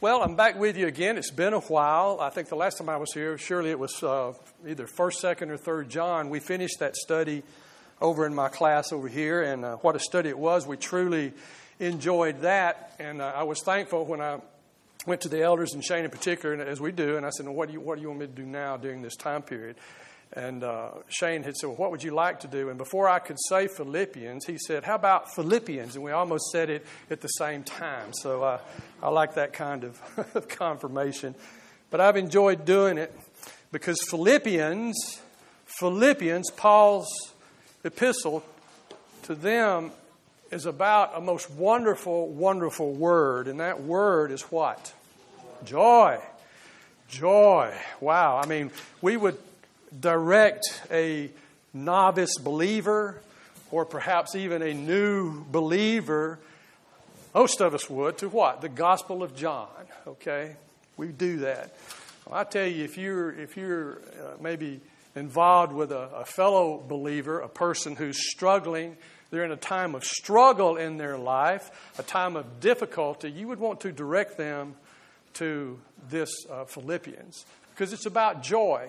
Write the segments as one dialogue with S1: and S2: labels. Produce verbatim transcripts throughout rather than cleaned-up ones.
S1: Well, I'm back with you again. It's been a while. I think the last time I was here, surely it was uh, either first, second, or third John. We finished that study over in my class over here, and uh, what a study it was. We truly enjoyed that, and uh, I was thankful when I went to the elders, and Shane in particular, and as we do, and I said, well, what do you what do you want me to do now during this time period? And uh, Shane had said, well, what would you like to do? And before I could say Philippians, he said, how about Philippians? And we almost said it at the same time. So uh, I like that kind of confirmation. But I've enjoyed doing it because Philippians, Philippians, Paul's epistle to them is about a most wonderful, wonderful word. And that word is what? Joy. Joy. Wow. I mean, we would direct a novice believer or perhaps even a new believer, most of us would, to what? The Gospel of John, okay? We do that. Well, I tell you, if you're if you're uh, maybe involved with a, a fellow believer, a person who's struggling, they're in a time of struggle in their life, a time of difficulty, you would want to direct them to this uh, Philippians because it's about joy.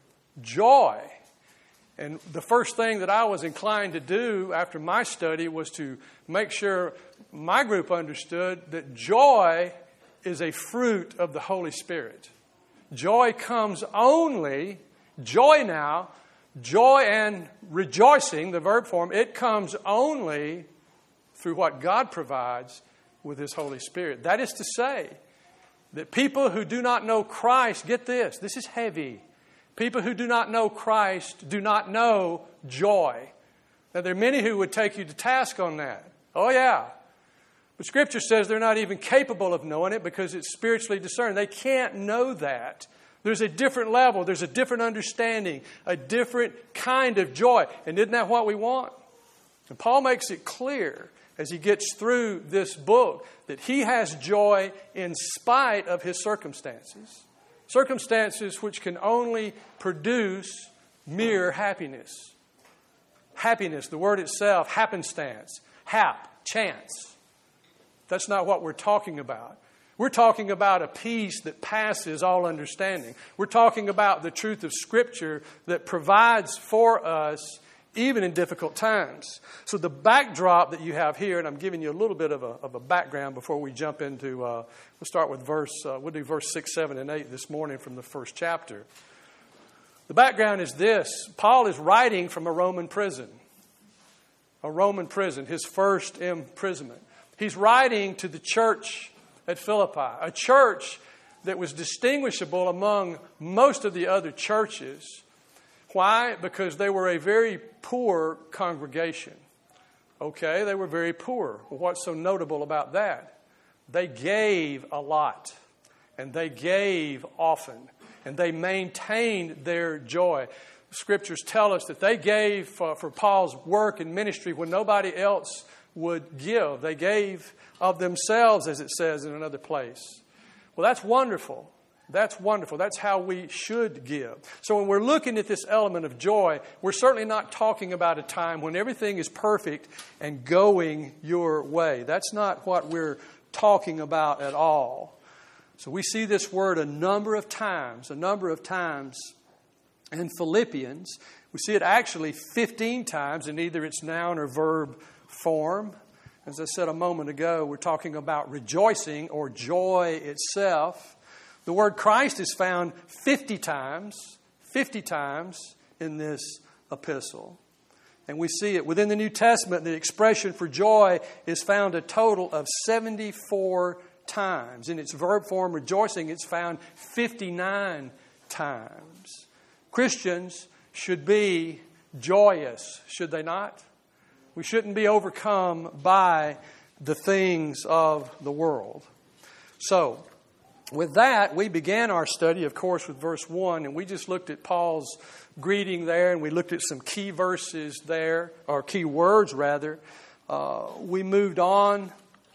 S1: Joy. And the first thing that I was inclined to do after my study was to make sure my group understood that joy is a fruit of the Holy Spirit. Joy comes only, joy now, joy and rejoicing, the verb form, it comes only through what God provides with His Holy Spirit. That is to say that people who do not know Christ, get this, this is heavy. People who do not know Christ do not know joy. Now, there are many who would take you to task on that. Oh, yeah. But Scripture says they're not even capable of knowing it because it's spiritually discerned. They can't know that. There's a different level. There's a different understanding, a different kind of joy. And isn't that what we want? And Paul makes it clear as he gets through this book that he has joy in spite of his circumstances. Circumstances which can only produce mere happiness. Happiness, the word itself, happenstance, hap, chance. That's not what we're talking about. We're talking about a peace that passes all understanding. We're talking about the truth of Scripture that provides for us even in difficult times. So the backdrop that you have here, and I'm giving you a little bit of a, of a background before we jump into, uh, we'll start with verse, uh, we'll do verse six, seven, and eight this morning from the first chapter. The background is this. Paul is writing from a Roman prison. A Roman prison, his first imprisonment. He's writing to the church at Philippi, a church that was distinguishable among most of the other churches. Why? Because they were a very poor congregation. Okay, they were very poor. Well, what's so notable about that? They gave a lot, and they gave often, and they maintained their joy. The Scriptures tell us that they gave for, for Paul's work and ministry when nobody else would give. They gave of themselves, as it says in another place. Well, that's wonderful. That's wonderful. That's how we should give. So when we're looking at this element of joy, we're certainly not talking about a time when everything is perfect and going your way. That's not what we're talking about at all. So we see this word a number of times, a number of times in Philippians. We see it actually fifteen times in either its noun or verb form. As I said a moment ago, we're talking about rejoicing or joy itself. The word Christ is found fifty times, fifty times in this epistle. And we see it within the New Testament, the expression for joy is found a total of seventy-four times. In its verb form, rejoicing, it's found fifty-nine times. Christians should be joyous, should they not? We shouldn't be overcome by the things of the world. So, with that, we began our study, of course, with verse one, and we just looked at Paul's greeting there, and we looked at some key verses there, or key words, rather. Uh, we moved on,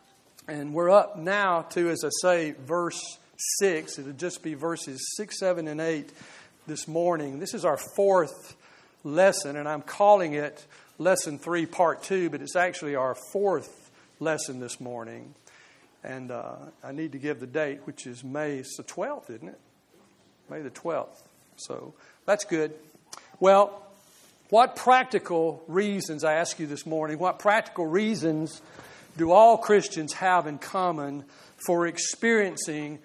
S1: and we're up now to, as I say, verse six. It'll just be verses six, seven, and eight this morning. This is our fourth lesson, and I'm calling it Lesson three, Part two, but it's actually our fourth lesson this morning. And uh, I need to give the date, which is May it's the twelfth, isn't it? May the twelfth. So that's good. Well, what practical reasons, I ask you this morning, what practical reasons do all Christians have in common for experiencing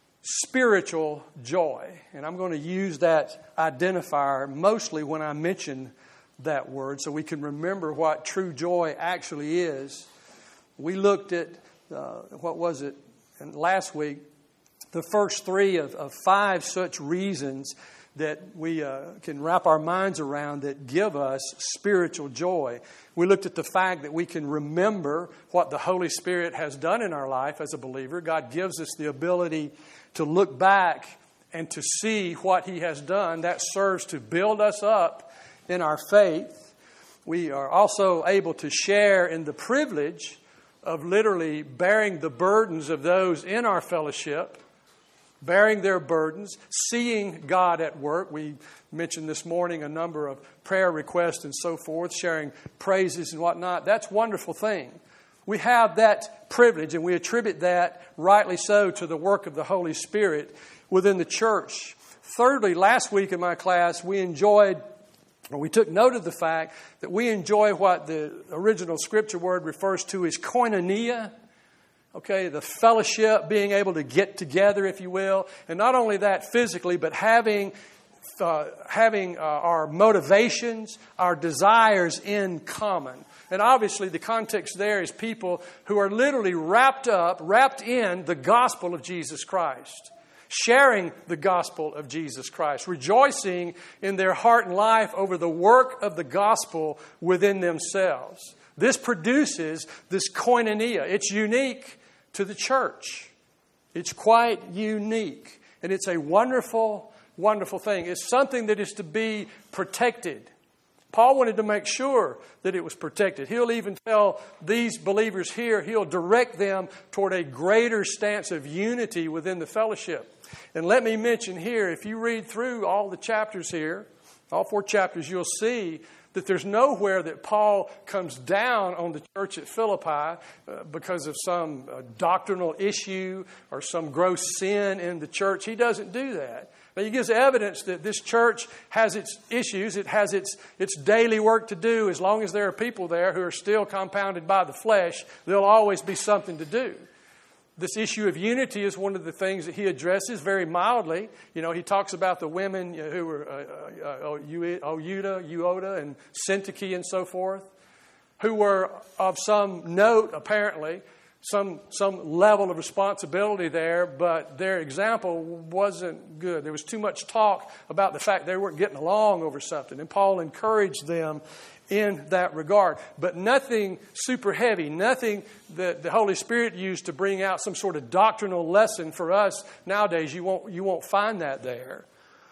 S1: spiritual joy? And I'm going to use that identifier mostly when I mention that word so we can remember what true joy actually is. We looked at, uh, what was it, and last week, the first three of, of five such reasons that we uh, can wrap our minds around that give us spiritual joy. We looked at the fact that we can remember what the Holy Spirit has done in our life as a believer. God gives us the ability to look back and to see what He has done. That serves to build us up in our faith. We are also able to share in the privilege of literally bearing the burdens of those in our fellowship, bearing their burdens, seeing God at work. We mentioned this morning a number of prayer requests and so forth, sharing praises and whatnot. That's a wonderful thing. We have that privilege, and we attribute that, rightly so, to the work of the Holy Spirit within the church. Thirdly, last week in my class, we enjoyed, or we took note of the fact that we enjoy what the original scripture word refers to as koinonia. Okay, the fellowship, being able to get together, if you will. And not only that physically, but having uh, having uh, our motivations, our desires in common. And obviously the context there is people who are literally wrapped up, wrapped in the gospel of Jesus Christ. Sharing the gospel of Jesus Christ. Rejoicing in their heart and life over the work of the gospel within themselves. This produces this koinonia. It's unique to the church. It's quite unique. And it's a wonderful, wonderful thing. It's something that is to be protected. Paul wanted to make sure that it was protected. He'll even tell these believers here, he'll direct them toward a greater stance of unity within the fellowship. And let me mention here, if you read through all the chapters here, all four chapters, you'll see that there's nowhere that Paul comes down on the church at Philippi uh, because of some uh, doctrinal issue or some gross sin in the church. He doesn't do that. Now, he gives evidence that this church has its issues. It has its, its daily work to do. As long as there are people there who are still compounded by the flesh, there'll always be something to do. This issue of unity is one of the things that he addresses very mildly. You know, he talks about the women who were uh, uh, Euodia, Euodia, and Syntyche and so forth, who were of some note, apparently, some some level of responsibility there, but their example wasn't good. There was too much talk about the fact they weren't getting along over something, and Paul encouraged them in that regard. But nothing super heavy, nothing that the Holy Spirit used to bring out some sort of doctrinal lesson for us nowadays. You won't, you won't find that there.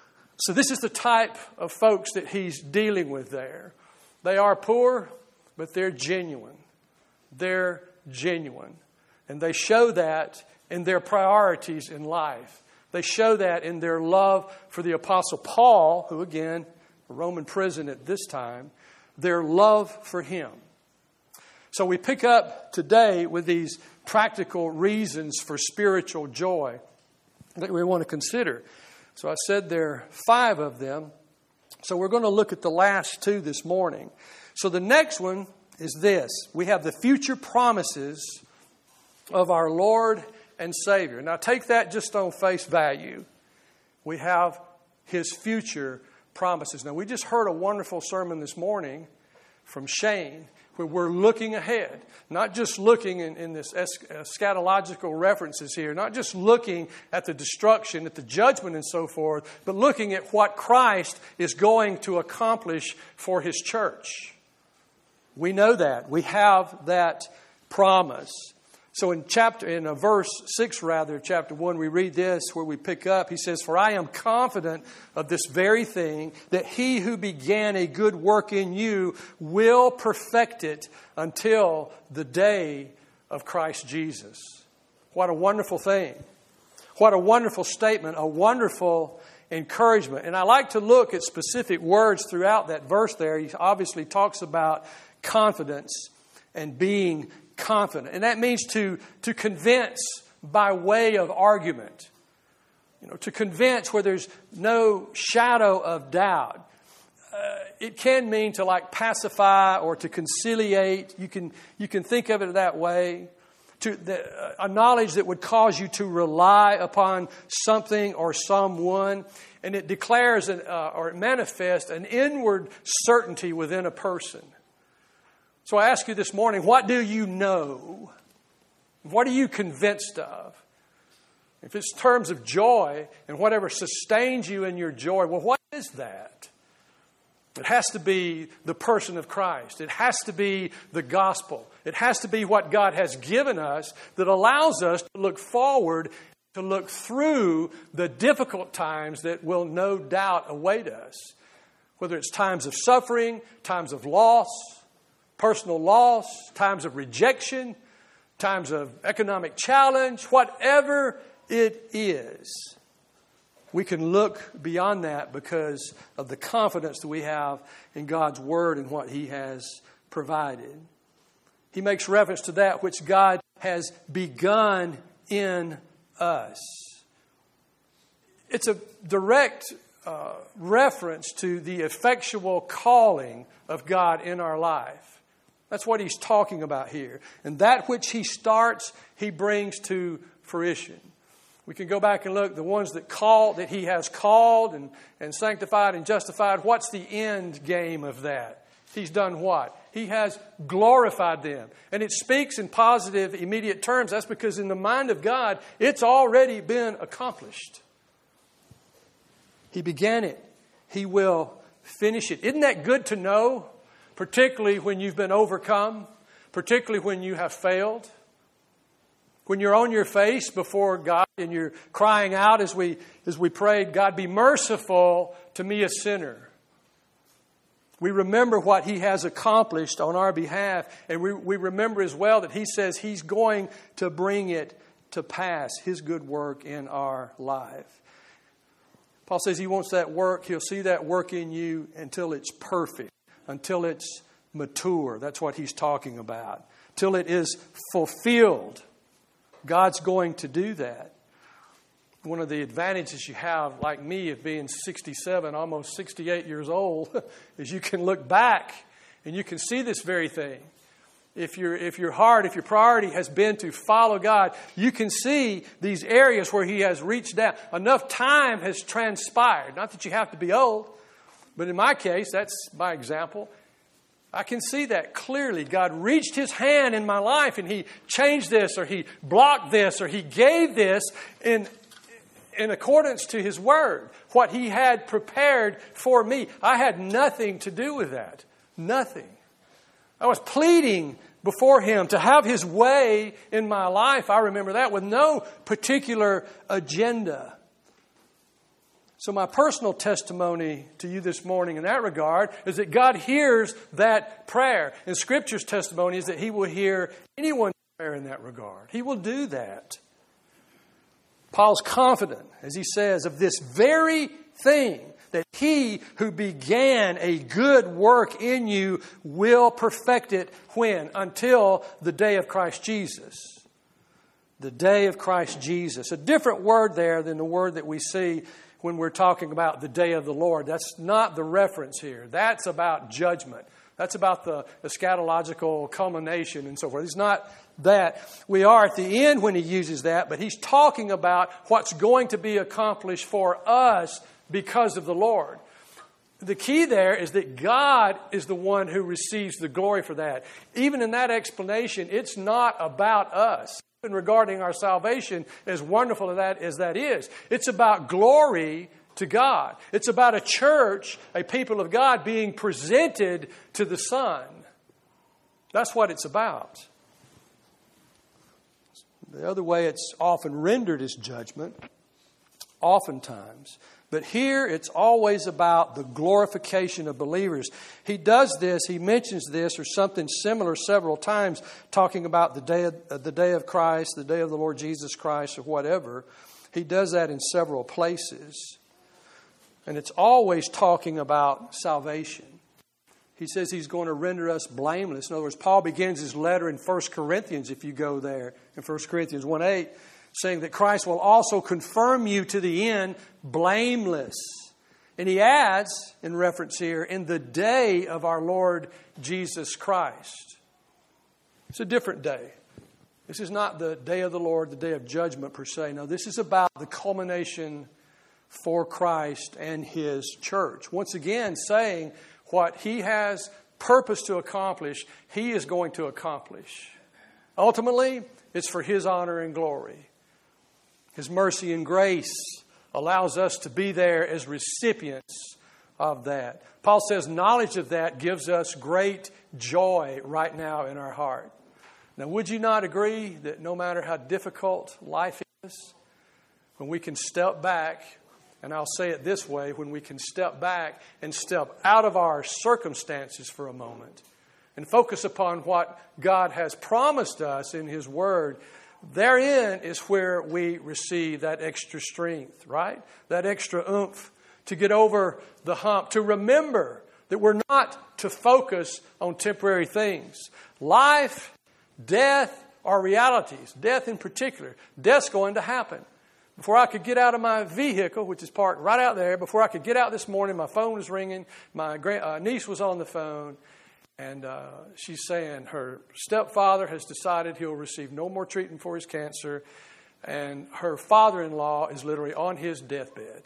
S1: So this is the type of folks that he's dealing with there. They are poor, but they're genuine. They're genuine. And they show that in their priorities in life. They show that in their love for the Apostle Paul, who again, a Roman prison at this time, their love for him. So we pick up today with these practical reasons for spiritual joy that we want to consider. So I said there are five of them. So we're going to look at the last two this morning. So the next one is this. We have the future promises of our Lord and Savior. Now take that just on face value. We have His future promises. Now, we just heard a wonderful sermon this morning from Shane where we're looking ahead, not just looking in, in this eschatological references here, not just looking at the destruction, at the judgment and so forth, but looking at what Christ is going to accomplish for His church. We know that. We have that promise. So in chapter, in a verse six rather, chapter one, we read this where we pick up. He says, "For I am confident of this very thing, that He who began a good work in you will perfect it until the day of Christ Jesus." What a wonderful thing. What a wonderful statement, a wonderful encouragement. And I like to look at specific words throughout that verse there. He obviously talks about confidence and being confident. And that means to, to convince by way of argument. You know, to convince where there's no shadow of doubt. Uh, it can mean to like pacify or to conciliate. You can you can think of it that way. To the, uh, a knowledge that would cause you to rely upon something or someone, and it declares an, uh, or it manifests an inward certainty within a person. So I ask you this morning, what do you know? What are you convinced of? If it's terms of joy and whatever sustains you in your joy, well, what is that? It has to be the person of Christ. It has to be the gospel. It has to be what God has given us that allows us to look forward, to look through the difficult times that will no doubt await us. Whether it's times of suffering, times of loss, personal loss, times of rejection, times of economic challenge, whatever it is. We can look beyond that because of the confidence that we have in God's Word and what He has provided. He makes reference to that which God has begun in us. It's a direct uh, reference to the effectual calling of God in our life. That's what He's talking about here. And that which He starts, He brings to fruition. We can go back and look, the ones that call, that He has called and, and sanctified and justified, what's the end game of that? He's done what? He has glorified them. And it speaks in positive, immediate terms. That's because in the mind of God, it's already been accomplished. He began it. He will finish it. Isn't that good to know? Particularly when you've been overcome. Particularly when you have failed. When you're on your face before God and you're crying out as we as we prayed, God, be merciful to me, a sinner. We remember what He has accomplished on our behalf. And we, we remember as well that He says He's going to bring it to pass, His good work in our life. Paul says He wants that work. He'll see that work in you until it's perfect, until it's mature. That's what he's talking about. Till it is fulfilled. God's going to do that. One of the advantages you have, like me, of being sixty-seven, almost sixty-eight years old, is you can look back and you can see this very thing. If your if your heart, if your priority has been to follow God, you can see these areas where He has reached down. Enough time has transpired. Not that you have to be old, but in my case, that's my example. I can see that clearly. God reached His hand in my life and He changed this, or He blocked this, or He gave this in, in accordance to His Word. What He had prepared for me. I had nothing to do with that. Nothing. I was pleading before Him to have His way in my life. I remember that, with no particular agenda. So my personal testimony to you this morning in that regard is that God hears that prayer. And Scripture's testimony is that He will hear anyone's prayer in that regard. He will do that. Paul's confident, as he says, of this very thing, that He who began a good work in you will perfect it when? Until the day of Christ Jesus. The day of Christ Jesus. A different word there than the word that we see when we're talking about the day of the Lord. That's not the reference here. That's about judgment. That's about the eschatological culmination and so forth. It's not that. We are at the end when he uses that, but he's talking about what's going to be accomplished for us because of the Lord. The key there is that God is the one who receives the glory for that. Even in that explanation, it's not about us. Even regarding our salvation, as wonderful as that, as that is, it's about glory to God. It's about a church, a people of God being presented to the Son. That's what it's about. The other way it's often rendered is judgment, oftentimes. But here it's always about the glorification of believers. He does this, he mentions this or something similar several times, talking about the day of, uh, the day of Christ, the day of the Lord Jesus Christ, or whatever. He does that in several places. And it's always talking about salvation. He says He's going to render us blameless. In other words, Paul begins his letter in First Corinthians, if you go there, in First Corinthians one eight, saying that Christ will also confirm you to the end blameless. And he adds, in reference here, in the day of our Lord Jesus Christ. It's a different day. This is not the day of the Lord, the day of judgment per se. No, this is about the culmination for Christ and His church. Once again, saying what He has purpose to accomplish, He is going to accomplish. Ultimately, it's for His honor and glory. His mercy and grace allows us to be there as recipients of that. Paul says knowledge of that gives us great joy right now in our heart. Now, would you not agree that no matter how difficult life is, when we can step back, and I'll say it this way, when we can step back and step out of our circumstances for a moment and focus upon what God has promised us in His Word, therein is where we receive that extra strength, right? That extra oomph to get over the hump, to remember that we're not to focus on temporary things. Life, death are realities. Death in particular. Death's going to happen. Before I could get out of my vehicle, which is parked right out there, before I could get out this morning, my phone was ringing. My grand, uh, niece was on the phone. And uh, she's saying her stepfather has decided he'll receive no more treatment for his cancer. And her father-in-law is literally on his deathbed.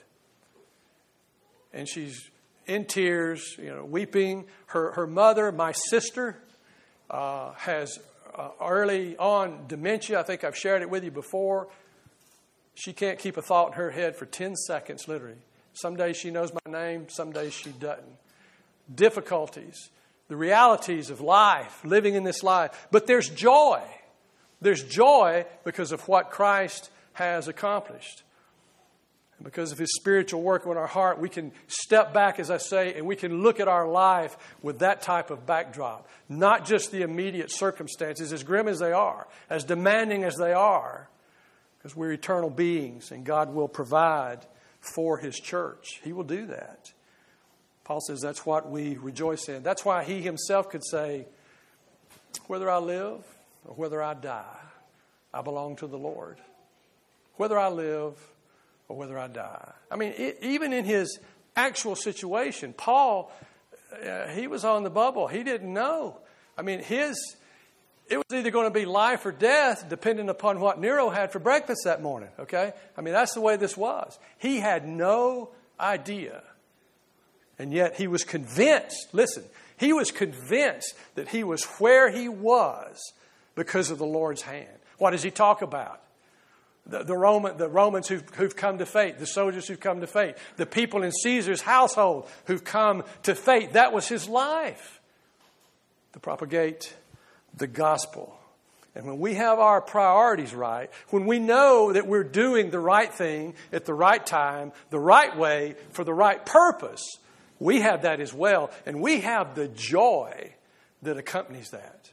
S1: And she's in tears, you know, weeping. Her, her mother, my sister, uh, has uh, early on dementia. I think I've shared it with you before. She can't keep a thought in her head for ten seconds, literally. Some days she knows my name, some days she doesn't. Difficulties. The realities of life, living in this life. But there's joy. There's joy because of what Christ has accomplished. And because of His spiritual work in our heart, we can step back, as I say, and we can look at our life with that type of backdrop. Not just the immediate circumstances, as grim as they are, as demanding as they are. Because we're eternal beings and God will provide for His church. He will do that. Paul says that's what we rejoice in. That's why he himself could say, whether I live or whether I die, I belong to the Lord. Whether I live or whether I die. I mean, it, even in his actual situation, Paul, uh, he was on the bubble. He didn't know. I mean, his it was either going to be life or death depending upon what Nero had for breakfast that morning. Okay? I mean, that's the way this was. He had no idea. And yet he was convinced, listen, he was convinced that he was where he was because of the Lord's hand. What does he talk about? The, the, Roman, the Romans who've, who've come to faith, the soldiers who've come to faith, the people in Caesar's household who've come to faith. That was his life, to propagate the gospel. And when we have our priorities right, when we know that we're doing the right thing at the right time, the right way, for the right purpose, we have that as well. And we have the joy that accompanies that.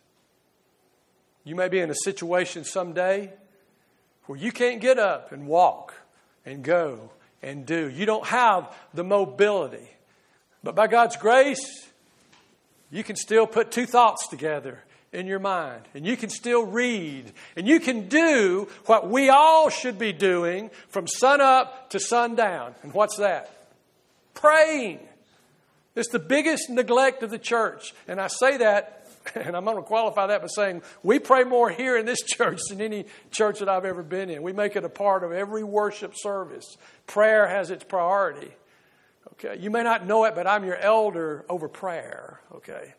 S1: You may be in a situation someday where you can't get up and walk and go and do. You don't have the mobility. But by God's grace, you can still put two thoughts together in your mind. And you can still read. And you can do what we all should be doing from sun up to sundown. And what's that? Praying. It's the biggest neglect of the church. And I say that, and I'm going to qualify that by saying we pray more here in this church than any church that I've ever been in. We make it a part of every worship service. Prayer has its priority. Okay, you may not know it, but I'm your elder over prayer. Okay,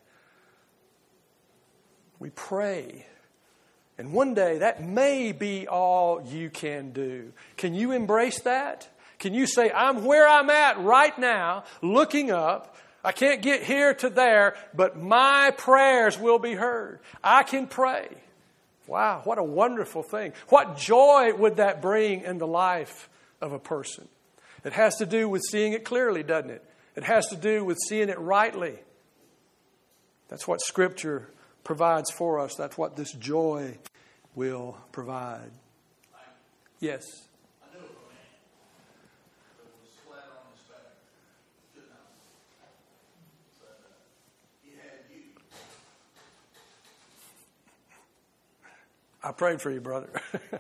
S1: we pray. And one day that may be all you can do. Can you embrace that? Can you say, I'm where I'm at right now, looking up. I can't get here to there, but my prayers will be heard. I can pray. Wow, what a wonderful thing. What joy would that bring in the life of a person? It has to do with seeing it clearly, doesn't it? It has to do with seeing it rightly. That's what Scripture provides for us. That's what this joy will provide. Yes. I prayed for you, brother.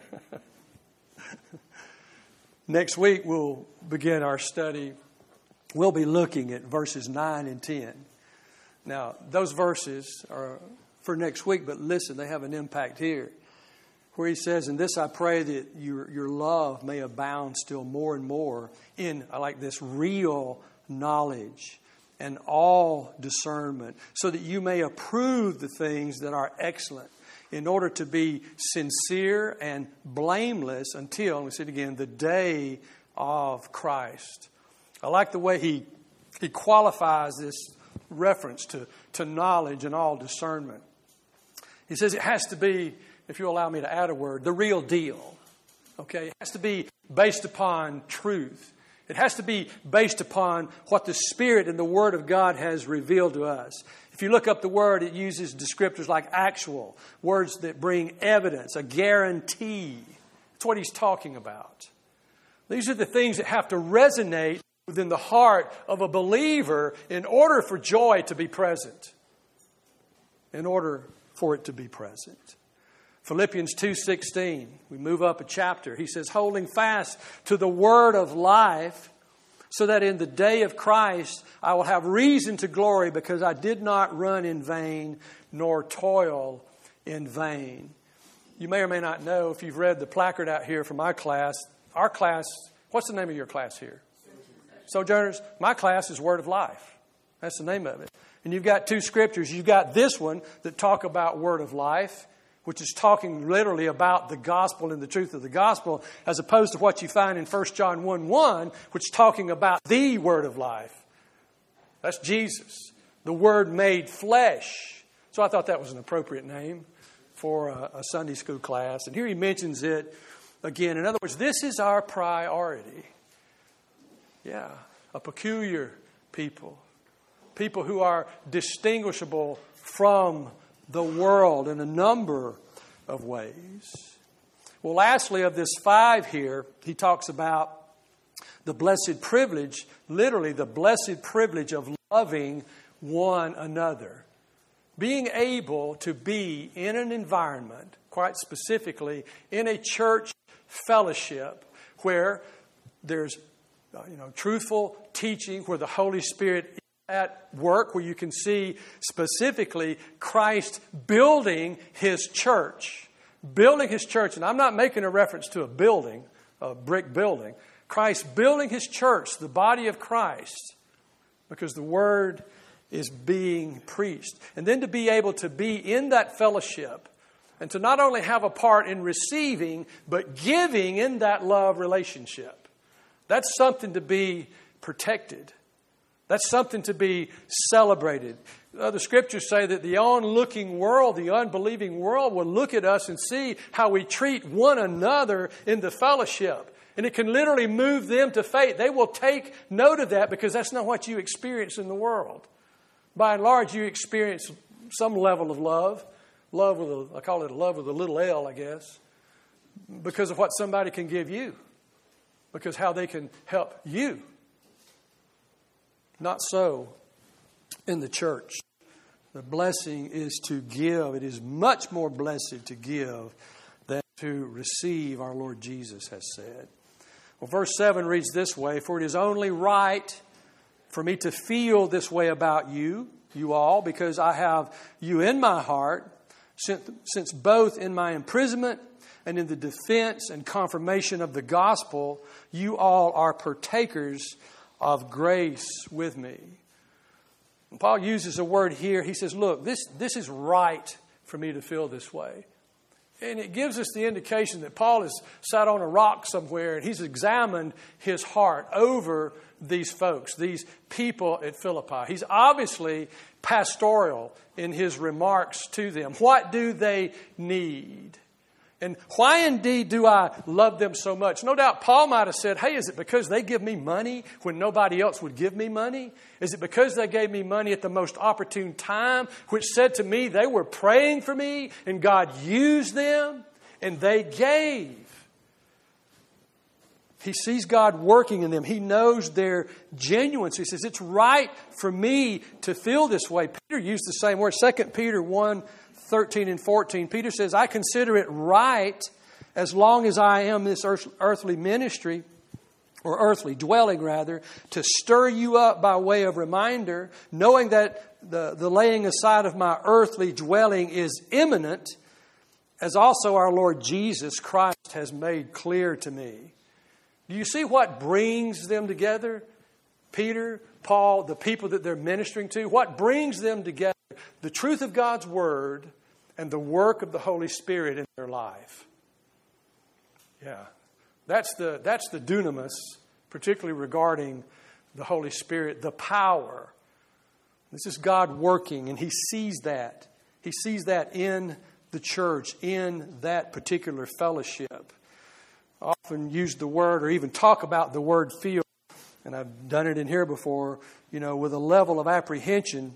S1: Next week, we'll begin our study. We'll be looking at verses nine and ten. Now, those verses are for next week, but listen, they have an impact here. Where he says, "In this I pray that your, your love may abound still more and more in," I like this, "real knowledge and all discernment, so that you may approve the things that are excellent, in order to be sincere and blameless until," let me say it again, "the day of Christ." I like the way he he qualifies this reference to, to knowledge and all discernment. He says it has to be, if you allow me to add a word, the real deal. Okay? It has to be based upon truth. It has to be based upon what the Spirit and the Word of God has revealed to us. If you look up the word, it uses descriptors like actual, words that bring evidence, a guarantee. That's what he's talking about. These are the things that have to resonate within the heart of a believer in order for joy to be present. In order for it to be present. Philippians two sixteen, we move up a chapter. He says, "Holding fast to the word of life, so that in the day of Christ I will have reason to glory, because I did not run in vain nor toil in vain." You may or may not know, if you've read the placard out here from my class, our class, what's the name of your class here? Sojourners. My class is Word of Life. That's the name of it. And you've got two scriptures. You've got this one that talk about Word of Life, which is talking literally about the gospel and the truth of the gospel, as opposed to what you find in First John one one, which is talking about the Word of Life. That's Jesus, the Word made flesh. So I thought that was an appropriate name for a, a Sunday school class. And here he mentions it again. In other words, this is our priority. Yeah, a peculiar people. People who are distinguishable from the world in a number of ways. Well, lastly, of this five here, he talks about the blessed privilege, literally the blessed privilege of loving one another. Being able to be in an environment, quite specifically in a church fellowship, where there's you know, truthful teaching, where the Holy Spirit is at work, where you can see specifically Christ building His church. Building His church. And I'm not making a reference to a building, a brick building. Christ building His church, the body of Christ, because the Word is being preached. And then to be able to be in that fellowship and to not only have a part in receiving, but giving in that love relationship. That's something to be protected. That's something to be celebrated. Uh, the scriptures say that the onlooking world, the unbelieving world, will look at us and see how we treat one another in the fellowship. And it can literally move them to faith. They will take note of that, because that's not what you experience in the world. By and large, you experience some level of love. Love with a, I call it a love with a little L, I guess. Because of what somebody can give you. Because how they can help you. Not so in the church. The blessing is to give. It is much more blessed to give than to receive, our Lord Jesus has said. Well, verse seven reads this way, "For it is only right for me to feel this way about you, you all, because I have you in my heart, since, since both in my imprisonment and in the defense and confirmation of the gospel, you all are partakers of grace with me." And Paul uses a word here. He says, look, this, this is right for me to feel this way. And it gives us the indication that Paul has sat on a rock somewhere and he's examined his heart over these folks, these people at Philippi. He's obviously pastoral in his remarks to them. What do they need? And why indeed do I love them so much? No doubt Paul might have said, hey, is it because they give me money when nobody else would give me money? Is it because they gave me money at the most opportune time, which said to me they were praying for me and God used them and they gave? He sees God working in them. He knows their genuineness. He says, it's right for me to feel this way. Peter used the same word, Second Peter one thirteen and fourteen, Peter says, I consider it right, as long as I am this earth, earthly ministry, or earthly dwelling rather, to stir you up by way of reminder, knowing that the, the laying aside of my earthly dwelling is imminent, as also our Lord Jesus Christ has made clear to me. Do you see what brings them together? Peter, Paul, the people that they're ministering to, what brings them together? The truth of God's Word and the work of the Holy Spirit in their life. Yeah. That's the, that's the dunamis, particularly regarding the Holy Spirit, the power. This is God working, and He sees that. He sees that in the church, in that particular fellowship. I often use the word or even talk about the word feel, and I've done it in here before, you know, with a level of apprehension,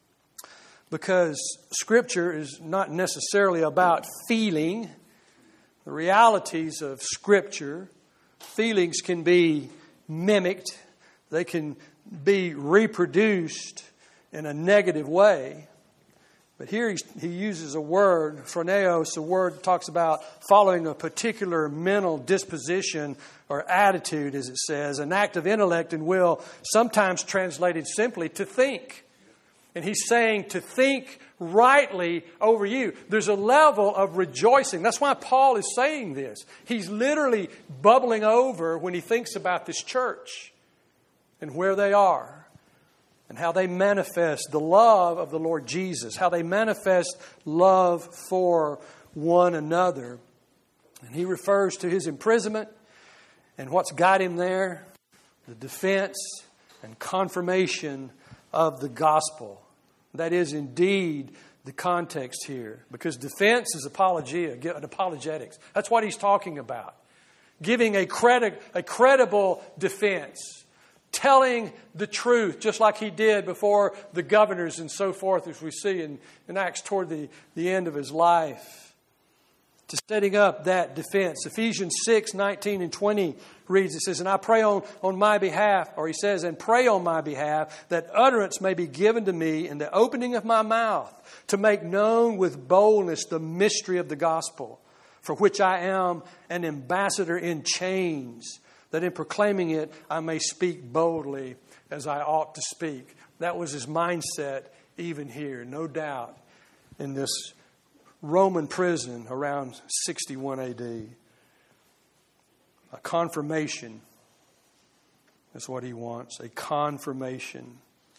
S1: because Scripture is not necessarily about feeling. The realities of Scripture, feelings can be mimicked. They can be reproduced in a negative way. But here he, he uses a word, phroneos, a word that talks about following a particular mental disposition or attitude, as it says, an act of intellect and will, sometimes translated simply to think. And he's saying to think rightly over you. There's a level of rejoicing. That's why Paul is saying this. He's literally bubbling over when he thinks about this church and where they are and how they manifest the love of the Lord Jesus, how they manifest love for one another. And he refers to his imprisonment and what's got him there, the defense and confirmation of the gospel. That is indeed the context here. Because defense is apologia, an apologetics. That's what he's talking about. Giving a, credi- a credible defense. Telling the truth, just like he did before the governors and so forth, as we see in, in Acts toward the, the end of his life. To setting up that defense. Ephesians six, nineteen and twenty reads, it says, and I pray on, on my behalf, or he says, and pray on my behalf, that utterance may be given to me in the opening of my mouth, to make known with boldness the mystery of the gospel, for which I am an ambassador in chains, that in proclaiming it I may speak boldly as I ought to speak. That was his mindset even here, no doubt, in this Roman prison around sixty-one A D. A confirmation is what he wants, a confirmation.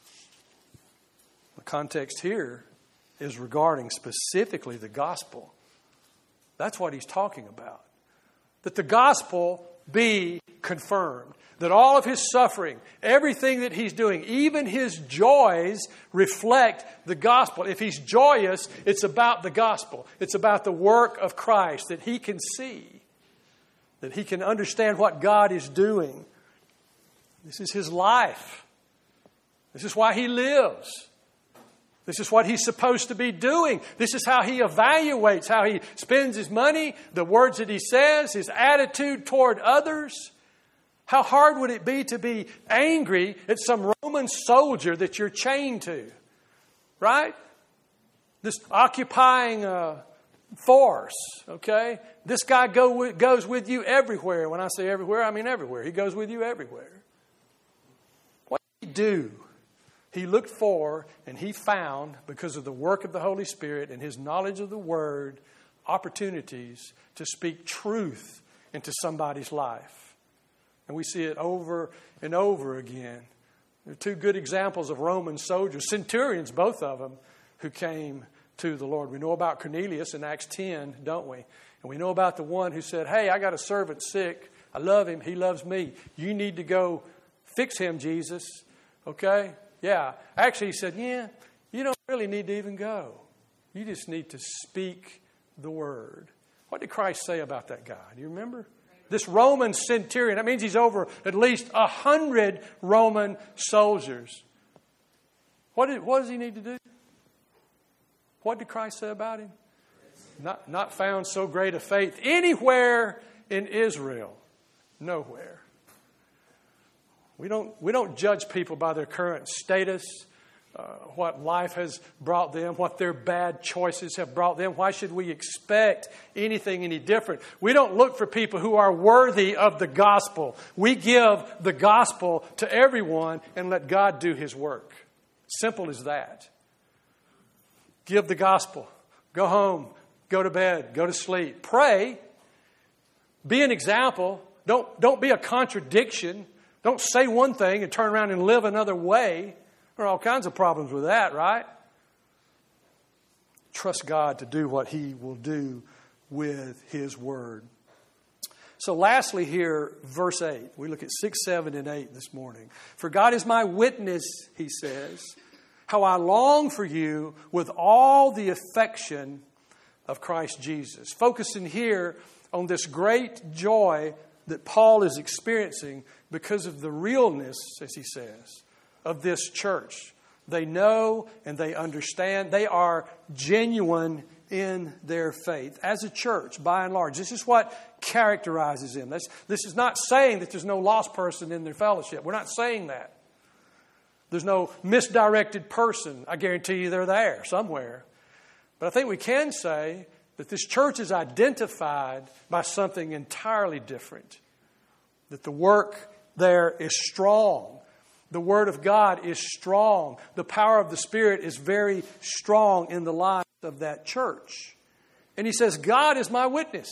S1: The context here is regarding specifically the gospel. That's what he's talking about. That the gospel be confirmed. That all of his suffering, everything that he's doing, even his joys reflect the gospel. If he's joyous, it's about the gospel. It's about the work of Christ that he can see. That he can understand what God is doing. This is his life. This is why he lives. This is what he's supposed to be doing. This is how he evaluates, how he spends his money, the words that he says, his attitude toward others. How hard would it be to be angry at some Roman soldier that you're chained to? Right? This occupying uh, force, okay? This guy go with, goes with you everywhere. When I say everywhere, I mean everywhere. He goes with you everywhere. What did he do? He looked for and he found, because of the work of the Holy Spirit and his knowledge of the Word, opportunities to speak truth into somebody's life. And we see it over and over again. There are two good examples of Roman soldiers, centurions, both of them, who came to the Lord. We know about Cornelius in Acts ten, don't we? And we know about the one who said, hey, I got a servant sick. I love him. He loves me. You need to go fix him, Jesus. Okay? Yeah. Actually, he said, yeah, you don't really need to even go. You just need to speak the word. What did Christ say about that guy? Do you remember? This Roman centurion, that means he's over at least a hundred Roman soldiers. What, did, what does he need to do? What did Christ say about him? Not, not found so great a faith anywhere in Israel. Nowhere. We don't, we don't judge people by their current status, uh, what life has brought them, what their bad choices have brought them. Why should we expect anything any different? We don't look for people who are worthy of the gospel. We give the gospel to everyone and let God do His work. Simple as that. Give the gospel. Go home. Go to bed. Go to sleep. Pray. Be an example. Don't, don't be a contradiction. Don't say one thing and turn around and live another way. There are all kinds of problems with that, right? Trust God to do what He will do with His Word. So lastly here, verse eight. We look at six, seven, and eight this morning. For God is my witness, he says, how I long for you with all the affection of Christ Jesus. Focusing here on this great joy that Paul is experiencing because of the realness, as he says, of this church. They know and they understand. They are genuine in their faith as a church, by and large. This is what characterizes them. This, this is not saying that there's no lost person in their fellowship. We're not saying that. There's no misdirected person. I guarantee you they're there somewhere. But I think we can say that this church is identified by something entirely different. That the work there is strong. The Word of God is strong. The power of the Spirit is very strong in the lives of that church. And he says, God is my witness.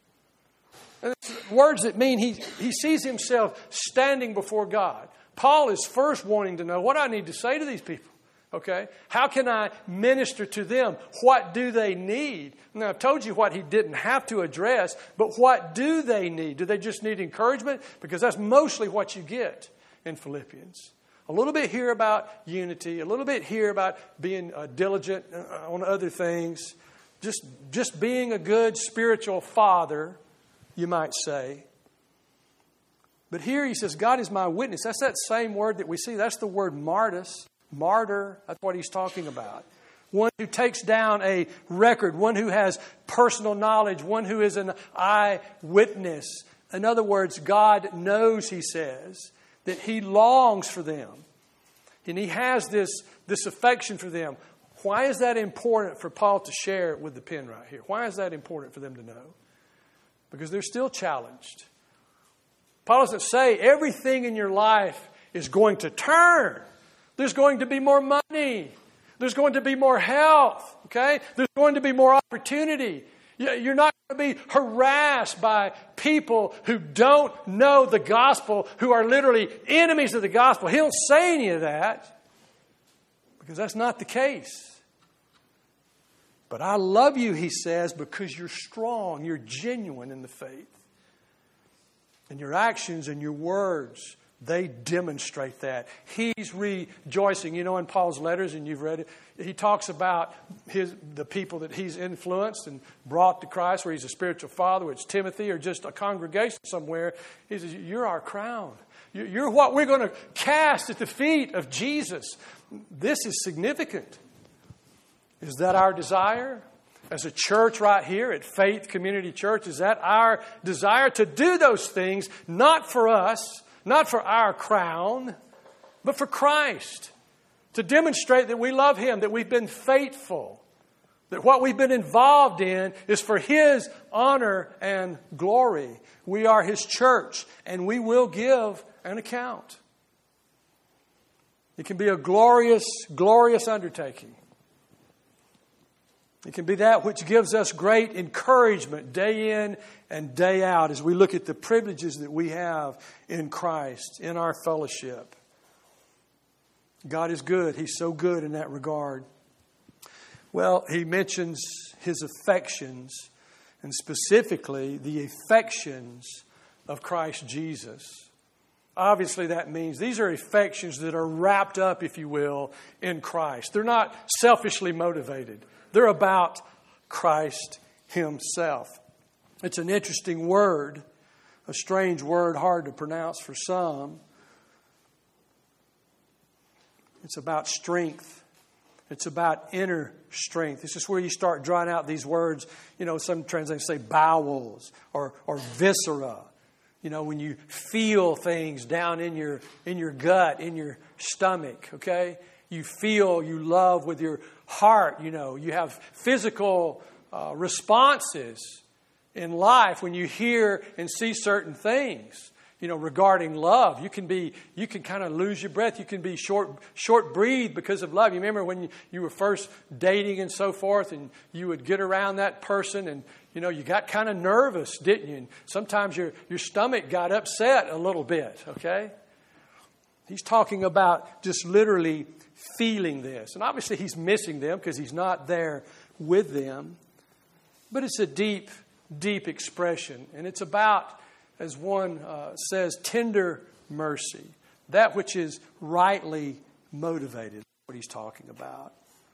S1: And it's words that mean he, he sees himself standing before God. Paul is first wanting to know what I need to say to these people. Okay? How can I minister to them? What do they need? Now, I've told you what he didn't have to address, but what do they need? Do they just need encouragement? Because that's mostly what you get in Philippians. A little bit here about unity, a little bit here about being uh, diligent on other things, just, just being a good spiritual father, you might say. But here he says, God is my witness. That's that same word that we see. That's the word martyrs. Martyr, that's what he's talking about. One who takes down a record, one who has personal knowledge, one who is an eyewitness. In other words, God knows, he says, that he longs for them. And he has this, this affection for them. Why is that important for Paul to share with the pen right here? Why is that important for them to know? Because they're still challenged. Paul doesn't say everything in your life is going to turn. There's going to be more money. There's going to be more health. Okay? There's going to be more opportunity. You're not going to be harassed by people who don't know the gospel, who are literally enemies of the gospel. He don't say any of that because that's not the case. But I love you, he says, because you're strong, you're genuine in the faith. And your actions and your words, they demonstrate that. He's rejoicing. You know, in Paul's letters, and you've read it, he talks about his the people that he's influenced and brought to Christ, where he's a spiritual father, whether it's Timothy or just a congregation somewhere. He says, you're our crown. You're what we're going to cast at the feet of Jesus. This is significant. Is that our desire? As a church right here at Faith Community Church, is that our desire to do those things, not for us, not for our crown, but for Christ. To demonstrate that we love Him, that we've been faithful, that what we've been involved in is for His honor and glory. We are His church, and we will give an account. It can be a glorious, glorious undertaking. It can be that which gives us great encouragement day in and day out as we look at the privileges that we have in Christ, in our fellowship. God is good. He's so good in that regard. Well, he mentions his affections, and specifically the affections of Christ Jesus. Obviously, that means these are affections that are wrapped up, if you will, in Christ. They're not selfishly motivated. They're about Christ Himself. It's an interesting word, a strange word, hard to pronounce for some. It's about strength. It's about inner strength. This is where you start drawing out these words. You know, some translations say bowels or, or viscera. You know, when you feel things down in your in your gut, in your stomach, okay? You feel, you love with your heart. You know, you have physical uh, responses in life when you hear and see certain things. You know, regarding love, you can be, you can kind of lose your breath. You can be short, short breathed because of love. You remember when you, you were first dating and so forth, and you would get around that person, and you know, you got kind of nervous, didn't you? And sometimes your your stomach got upset a little bit. Okay, he's talking about just literally feeling this, and obviously he's missing them because he's not there with them. But it's a deep, deep expression, and it's about, as one uh, says, tender mercy, that which is rightly motivated, what he's talking about.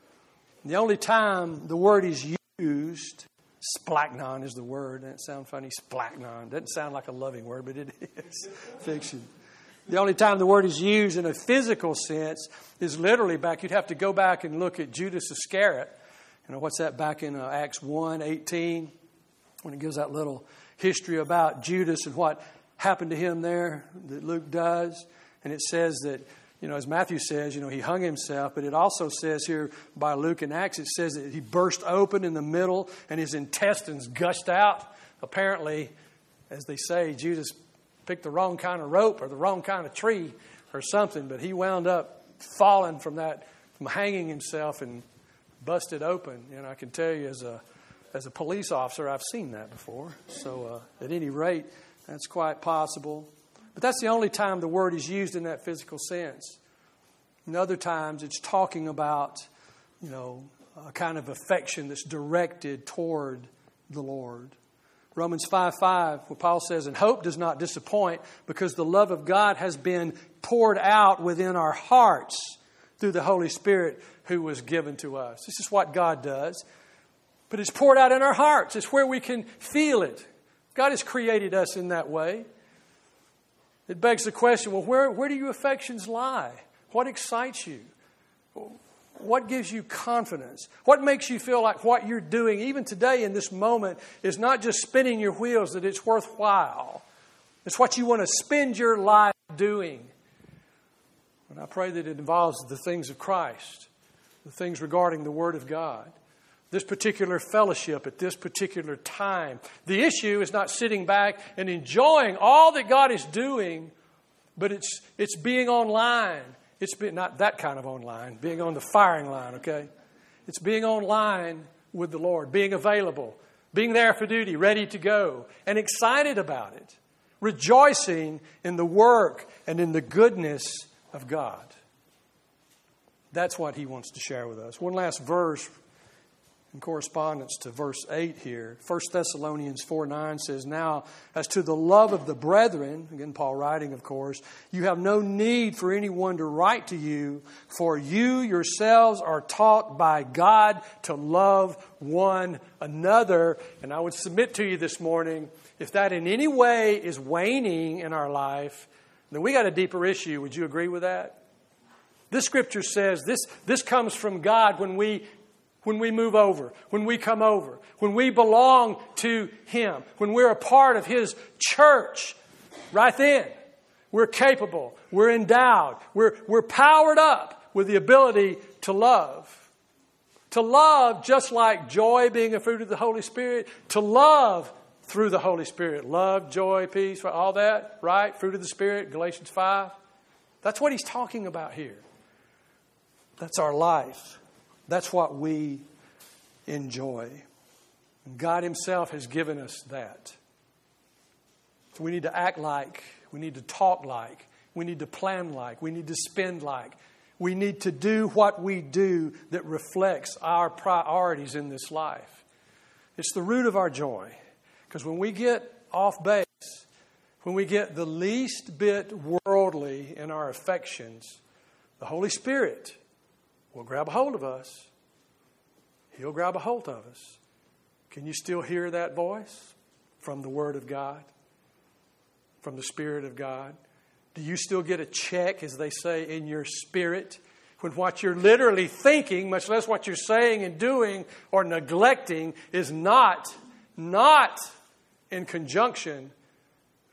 S1: And the only time the word is used, splachnon is the word. Doesn't it sound funny? Splachnon. Doesn't sound like a loving word, but it is. Fiction. The only time the word is used in a physical sense is literally back. You'd have to go back and look at Judas Iscariot. You know, what's that back in uh, Acts one eighteen, when it gives that little history about Judas and what happened to him there that Luke does. And it says that, you know, as Matthew says, you know, he hung himself. But it also says here by Luke in Acts, it says that he burst open in the middle and his intestines gushed out. Apparently, as they say, Judas picked the wrong kind of rope or the wrong kind of tree or something. But he wound up falling from that, from hanging himself and busted open. And I can tell you as a As a police officer, I've seen that before. So uh, at any rate, that's quite possible. But that's the only time the word is used in that physical sense. In other times, it's talking about, you know, a kind of affection that's directed toward the Lord. Romans five five, where Paul says, "And hope does not disappoint, because the love of God has been poured out within our hearts through the Holy Spirit who was given to us." This is what God does. But it's poured out in our hearts. It's where we can feel it. God has created us in that way. It begs the question, well, where, where do your affections lie? What excites you? What gives you confidence? What makes you feel like what you're doing, even today in this moment, is not just spinning your wheels, that it's worthwhile. It's what you want to spend your life doing. And I pray that it involves the things of Christ, the things regarding the Word of God. This particular fellowship at this particular time. The issue is not sitting back and enjoying all that God is doing, but it's it's being online. It's being, not that kind of online, being on the firing line, okay? It's being online with the Lord, being available, being there for duty, ready to go, and excited about it, rejoicing in the work and in the goodness of God. That's what he wants to share with us. One last verse in correspondence to verse eight here. First Thessalonians four nine says, "Now, as to the love of the brethren," again Paul writing, of course, "you have no need for anyone to write to you, for you yourselves are taught by God to love one another." And I would submit to you this morning, if that in any way is waning in our life, then we got a deeper issue. Would you agree with that? This scripture says this, this comes from God when we When we move over, when we come over, when we belong to Him, when we're a part of His church, right then, we're capable, we're endowed, we're, we're powered up with the ability to love. To love just like joy being a fruit of the Holy Spirit, to love through the Holy Spirit. Love, joy, peace, all that, right? Fruit of the Spirit, Galatians five. That's what he's talking about here. That's our life. That's what we enjoy. God Himself has given us that. So we need to act like, we need to talk like, we need to plan like, we need to spend like. We need to do what we do that reflects our priorities in this life. It's the root of our joy. Because when we get off base, when we get the least bit worldly in our affections, the Holy Spirit will grab a hold of us. He'll grab a hold of us. Can you still hear that voice from the Word of God? From the Spirit of God? Do you still get a check, as they say, in your spirit when what you're literally thinking, much less what you're saying and doing or neglecting, is not, not in conjunction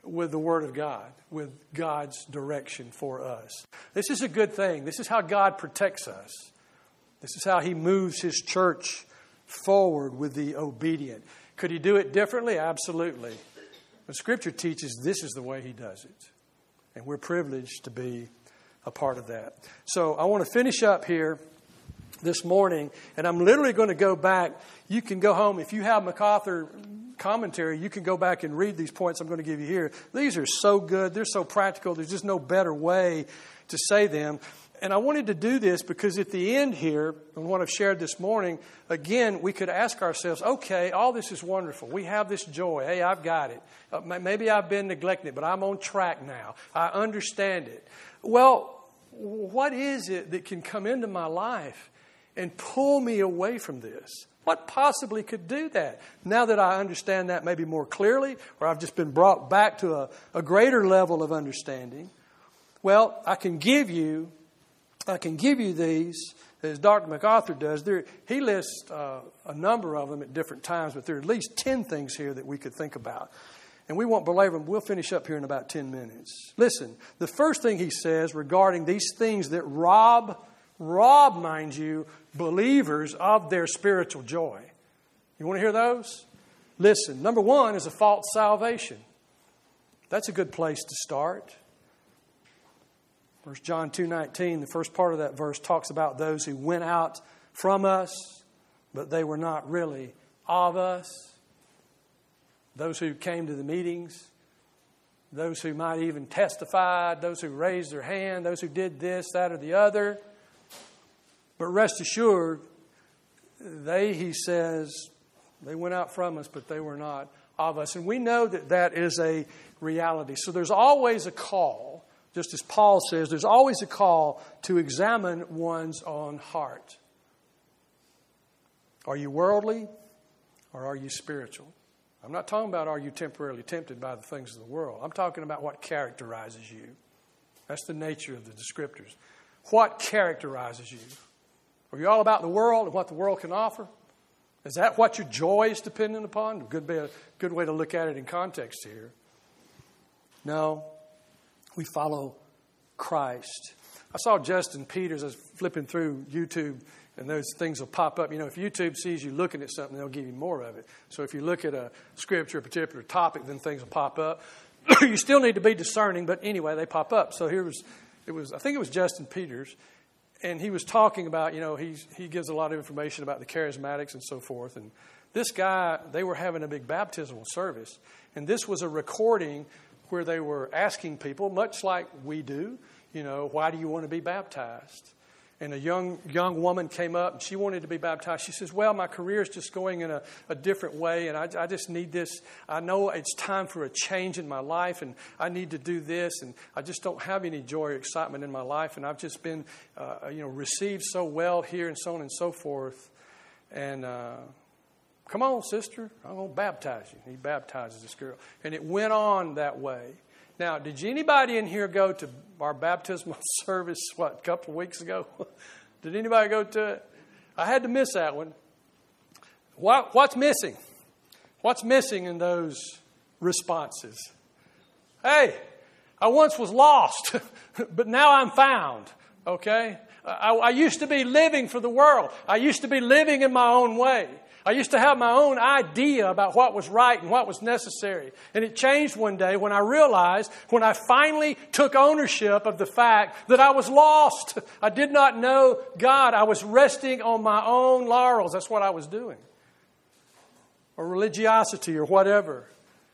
S1: with the Word of God, with God's direction for us. This is a good thing. This is how God protects us. This is how He moves His church forward with the obedient. Could He do it differently? Absolutely. But Scripture teaches this is the way He does it. And we're privileged to be a part of that. So I want to finish up here this morning, and I'm literally going to go back. You can go home. If you have MacArthur commentary, you can go back and read these points I'm going to give you here. These are so good. They're so practical. There's just no better way to say them. And I wanted to do this because at the end here, on what I've shared this morning, again, we could ask ourselves, okay, all this is wonderful. We have this joy. Hey, I've got it. Uh, maybe I've been neglected, but I'm on track now. I understand it. Well, what is it that can come into my life and pull me away from this? What possibly could do that? Now that I understand that maybe more clearly, or I've just been brought back to a, a greater level of understanding, well, I can give you I can give you these, as Doctor MacArthur does. There, he lists uh, a number of them at different times, but there are at least ten things here that we could think about. And we won't belabor them. We'll finish up here in about ten minutes. Listen, the first thing he says regarding these things that rob, rob, mind you, believers of their spiritual joy. You want to hear those? Listen, number one is a false salvation. That's a good place to start. First John two nineteen, the first part of that verse talks about those who went out from us, but they were not really of us. Those who came to the meetings, those who might even testified, those who raised their hand, those who did this, that, or the other. But rest assured, they, he says, they went out from us, but they were not of us. And we know that that is a reality. So there's always a call. Just as Paul says, there's always a call to examine one's own heart. Are you worldly or are you spiritual? I'm not talking about are you temporarily tempted by the things of the world. I'm talking about what characterizes you. That's the nature of the descriptors. What characterizes you? Are you all about the world and what the world can offer? Is that what your joy is dependent upon? A good, a good way to look at it in context here. No. We follow Christ. I saw Justin Peters. I was flipping through YouTube, and those things will pop up. You know, if YouTube sees you looking at something, they'll give you more of it. So if you look at a scripture, a particular topic, then things will pop up. You still need to be discerning, but anyway, they pop up. So here was, it was, I think it was Justin Peters, and he was talking about, you know, he's, he gives a lot of information about the charismatics and so forth. And this guy, they were having a big baptismal service, and this was a recording where they were asking people, much like we do, you know, why do you want to be baptized? And a young young woman came up and she wanted to be baptized. She says, well, my career is just going in a, a different way, and I, I just need this. I know it's time for a change in my life, and I need to do this, and I just don't have any joy or excitement in my life, and I've just been, uh, you know, received so well here and so on and so forth. And uh come on, sister, I'm going to baptize you. He baptizes this girl. And it went on that way. Now, did anybody in here go to our baptismal service, what, a couple of weeks ago? Did anybody go to it? I had to miss that one. What, what's missing? What's missing in those responses? Hey, I once was lost, but now I'm found, okay? I, I used to be living for the world. I used to be living in my own way. I used to have my own idea about what was right and what was necessary. And it changed one day when I realized, when I finally took ownership of the fact that I was lost. I did not know God. I was resting on my own laurels. That's what I was doing. Or religiosity or whatever.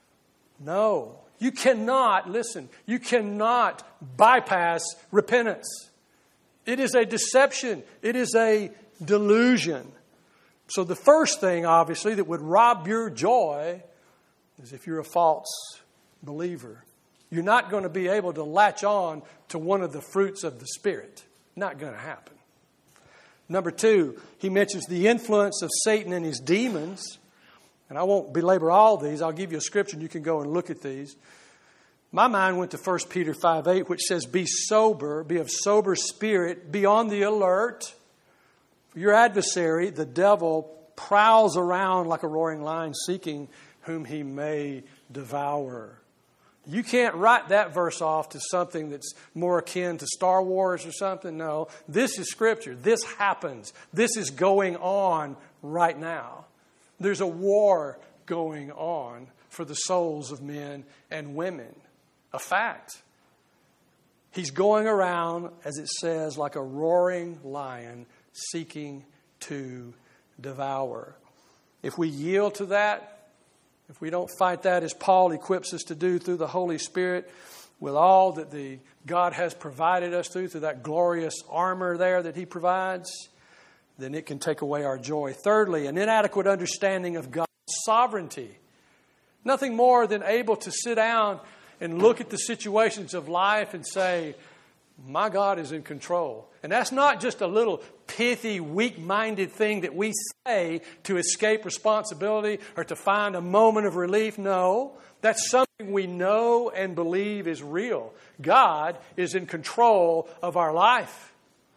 S1: No. You cannot, listen, you cannot bypass repentance. It is a deception. It is a delusion. So the first thing, obviously, that would rob your joy is if you're a false believer. You're not going to be able to latch on to one of the fruits of the Spirit. Not going to happen. Number two, he mentions the influence of Satan and his demons. And I won't belabor all these. I'll give you a scripture and you can go and look at these. My mind went to First Peter five eight, which says, be sober, be of sober spirit, be on the alert. Your adversary, the devil, prowls around like a roaring lion, seeking whom he may devour. You can't write that verse off to something that's more akin to Star Wars or something. No, this is Scripture. This happens. This is going on right now. There's a war going on for the souls of men and women. A fact. He's going around, as it says, like a roaring lion seeking to devour. If we yield to that, if we don't fight that as Paul equips us to do through the Holy Spirit, with all that the God has provided us through, through that glorious armor there that He provides, then it can take away our joy. Thirdly, an inadequate understanding of God's sovereignty. Nothing more than able to sit down and look at the situations of life and say, my God is in control. And that's not just a little pithy, weak-minded thing that we say to escape responsibility or to find a moment of relief. No, that's something we know and believe is real. God is in control of our life.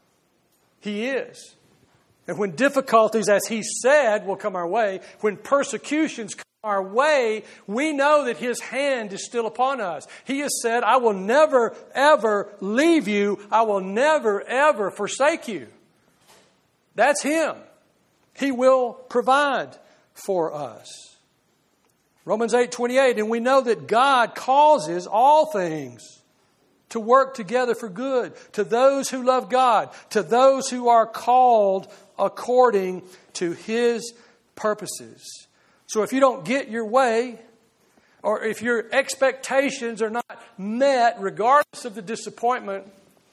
S1: He is. And when difficulties, as He said, will come our way, when persecutions come our way, we know that His hand is still upon us. He has said, I will never, ever leave you. I will never, ever forsake you. That's Him. He will provide for us. Romans eight twenty-eight, and we know that God causes all things to work together for good to those who love God, to those who are called according to His purposes. So if you don't get your way, or if your expectations are not met, regardless of the disappointment,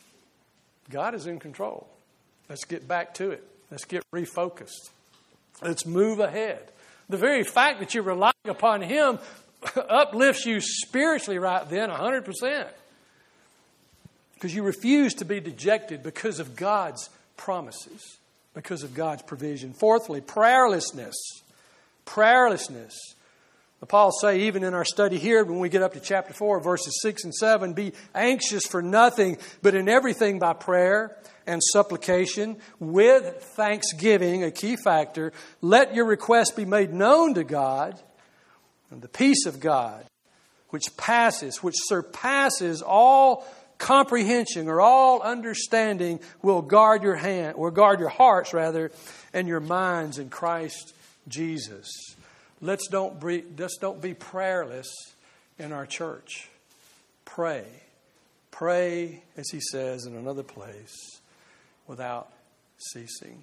S1: God is in control. Let's get back to it. Let's get refocused. Let's move ahead. The very fact that you're relying upon Him uplifts you spiritually right then one hundred percent. Because you refuse to be dejected because of God's promises, because of God's provision. Fourthly, prayerlessness. Prayerlessness. The Paul say, even in our study here, when we get up to chapter four, verses six and seven, be anxious for nothing, but in everything by prayer and supplication, with thanksgiving, a key factor, let your requests be made known to God, and the peace of God, which passes, which surpasses all comprehension or all understanding, will guard your hand, or guard your hearts rather, and your minds in Christ Jesus. Let's don't be, let's don't be prayerless in our church. Pray. Pray, as he says in another place, without ceasing.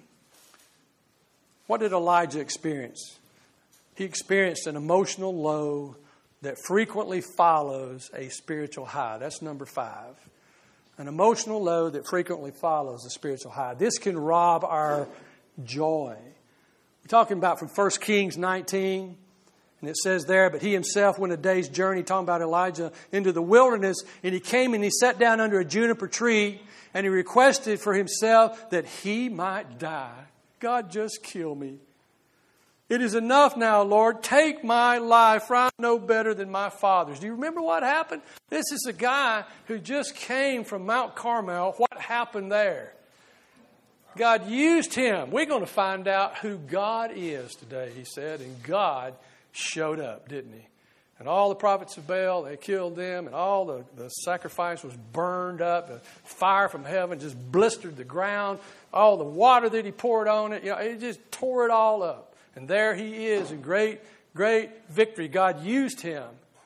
S1: What did Elijah experience? He experienced an emotional low that frequently follows a spiritual high. That's number five. An emotional low that frequently follows a spiritual high. This can rob our joy. We're talking about from First Kings nineteen. And it says there, but he himself went a day's journey, talking about Elijah, into the wilderness. And he came and he sat down under a juniper tree. And he requested for himself that he might die. God, just kill me. It is enough now, Lord. Take my life, for I'm no better than my father's. Do you remember what happened? This is a guy who just came from Mount Carmel. What happened there? God used him. We're going to find out who God is today, he said. And God showed up, didn't he? And all the prophets of Baal, they killed them. And all the, the sacrifice was burned up. The fire from heaven just blistered the ground. All the water that he poured on it, you know, it just tore it all up. And there he is in great, great victory. God used him.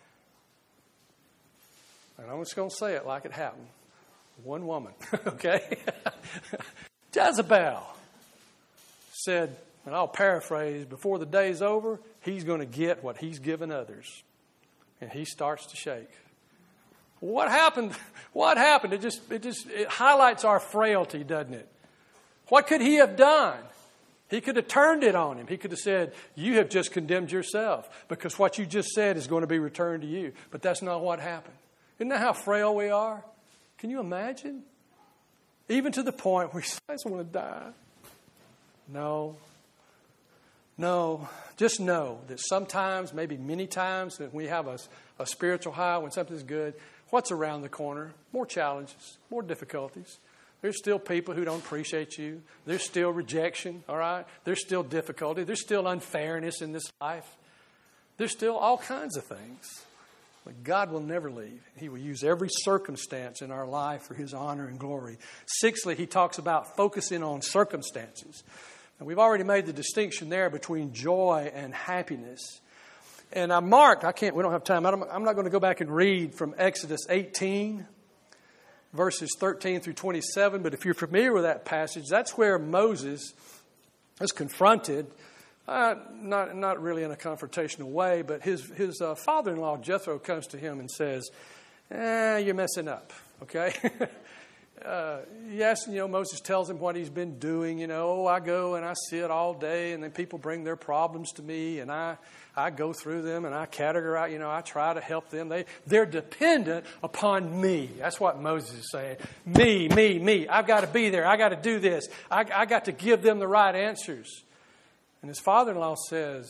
S1: And I'm just going to say it like it happened. One woman, okay? Jezebel said, and I'll paraphrase, before the day's over, he's going to get what he's given others. And he starts to shake. What happened? What happened? It just, it just, it highlights our frailty, doesn't it? What could he have done? He could have turned it on him. He could have said, you have just condemned yourself because what you just said is going to be returned to you. But that's not what happened. Isn't that how frail we are? Can you imagine? Even to the point where you say, I just want to die. No. No. Just know that sometimes, maybe many times, that we have a, a spiritual high when something's good, what's around the corner? More challenges, more difficulties. There's still people who don't appreciate you. There's still rejection, all right? There's still difficulty. There's still unfairness in this life. There's still all kinds of things. But God will never leave. He will use every circumstance in our life for His honor and glory. Sixthly, he talks about focusing on circumstances. And we've already made the distinction there between joy and happiness. And I marked, I can't, we don't have time. I'm not going to go back and read from Exodus eighteen, verses thirteen through twenty-seven. But if you're familiar with that passage, that's where Moses is confronted. Uh, not not really in a confrontational way, but his his uh, father-in-law Jethro comes to him and says, eh, "You're messing up." Okay. uh, yes, you know, Moses tells him what he's been doing. You know, oh, I go and I sit all day, and then people bring their problems to me, and I I go through them and I categorize. You know, I try to help them. They they're dependent upon me. That's what Moses is saying. Me, me, me. I've got to be there. I got to do this. I I got to give them the right answers. And his father-in-law says,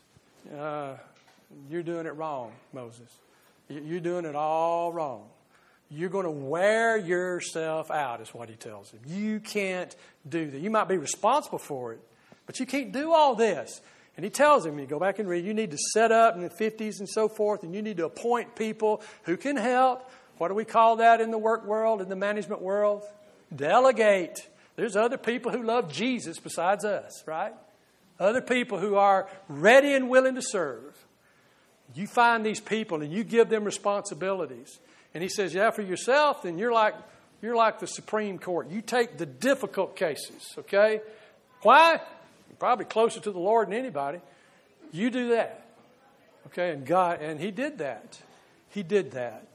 S1: uh, you're doing it wrong, Moses. You're doing it all wrong. You're going to wear yourself out, is what he tells him. You can't do that. You might be responsible for it, but you can't do all this. And he tells him, you go back and read, you need to set up in the fifties and so forth, and you need to appoint people who can help. What do we call that in the work world, in the management world? Delegate. There's other people who love Jesus besides us, right? Other people who are ready and willing to serve. You find these people and you give them responsibilities. And he says, yeah, for yourself, then you're like you're like the Supreme Court. You take the difficult cases, okay? Why? You're probably closer to the Lord than anybody. You do that. Okay, and God, and he did that. He did that.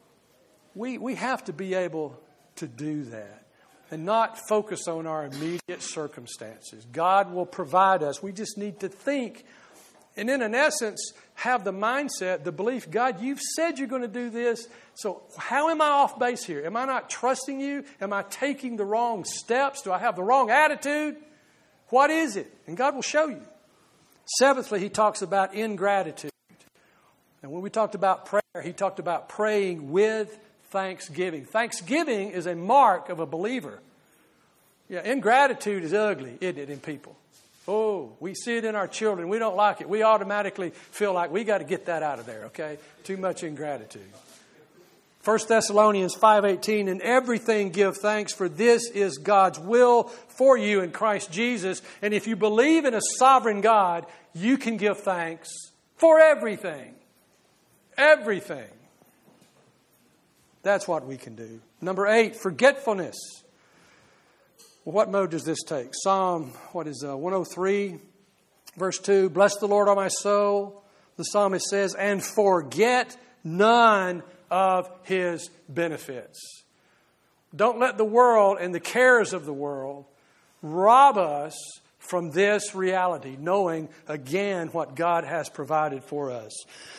S1: We we have to be able to do that. And not focus on our immediate circumstances. God will provide us. We just need to think. And then in essence, have the mindset, the belief, God, you've said you're going to do this. So how am I off base here? Am I not trusting you? Am I taking the wrong steps? Do I have the wrong attitude? What is it? And God will show you. Seventhly, he talks about ingratitude. And when we talked about prayer, he talked about praying with thanksgiving. Thanksgiving is a mark of a believer. Yeah, ingratitude is ugly, isn't it, in people? Oh, we see it in our children. We don't like it. We automatically feel like we got to get that out of there, okay? Too much ingratitude. First Thessalonians five eighteen, in everything give thanks, for this is God's will for you in Christ Jesus. And if you believe in a sovereign God, you can give thanks for everything. Everything. That's what we can do. Number eight, forgetfulness. Well, what mode does this take? Psalm, what is uh, one oh three, verse two. Bless the Lord, O my soul, the psalmist says, and forget none of His benefits. Don't let the world and the cares of the world rob us from this reality, knowing again what God has provided for us.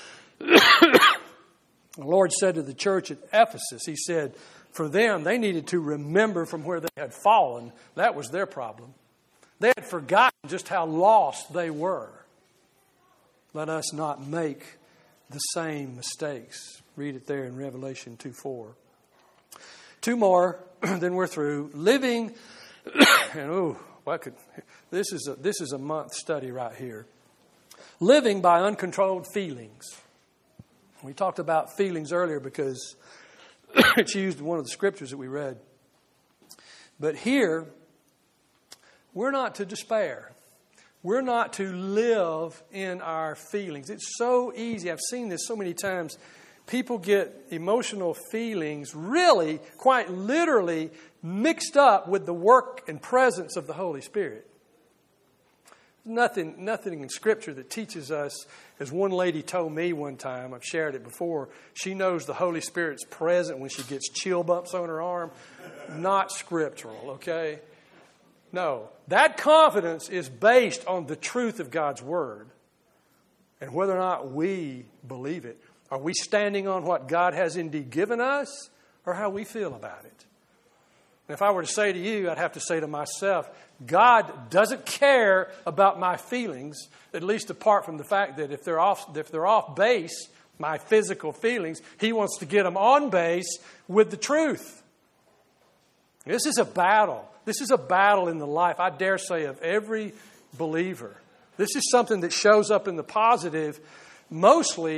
S1: The Lord said to the church at Ephesus, He said, for them, they needed to remember from where they had fallen. That was their problem. They had forgotten just how lost they were. Let us not make the same mistakes. Read it there in Revelation two four. Two more, then we're through. Living, and oh, I could, this is a, this is a month study right here. Living by uncontrolled feelings. We talked about feelings earlier because it's used in one of the scriptures that we read. But here, we're not to despair. We're not to live in our feelings. It's so easy. I've seen this so many times. People get emotional feelings really, quite literally, mixed up with the work and presence of the Holy Spirit. Nothing, nothing in Scripture that teaches us, as one lady told me one time, I've shared it before, she knows the Holy Spirit's present when she gets chill bumps on her arm. Not scriptural, okay? No. That confidence is based on the truth of God's Word and whether or not we believe it. Are we standing on what God has indeed given us or how we feel about it? And if I were to say to you, I'd have to say to myself, God doesn't care about my feelings, at least apart from the fact that if they're off, if they're off base, my physical feelings, He wants to get them on base with the truth. This is a battle. This is a battle in the life, I dare say, of every believer. This is something that shows up in the positive mostly